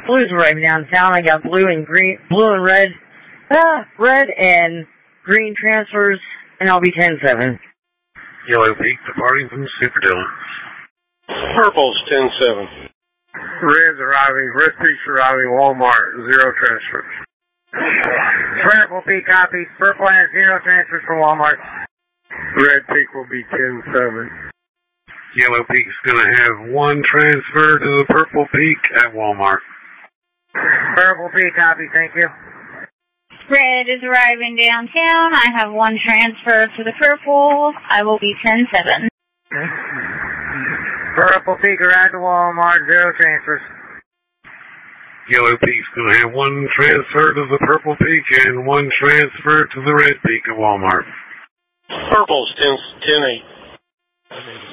Blue's arriving downtown. I got blue and red, red and green transfers, and I'll be 10-7. Yellow Peak departing from Superdome. Purple's 10-7. Red's arriving, Red Peak's arriving, Walmart, 0 transfers. Purple Peak copies, Purple has 0 transfers for Walmart. Red Peak will be 10-7. Yellow Peak's going to have 1 transfer to the Purple Peak at Walmart. Purple Peak copy, thank you. Red is arriving downtown. I have 1 transfer to the Purple. I will be 10-7. Purple Peak arrived to Walmart, 0 transfers. Yellow Peak's going to have 1 transfer to the Purple Peak and 1 transfer to the Red Peak at Walmart. Purple's 10-8.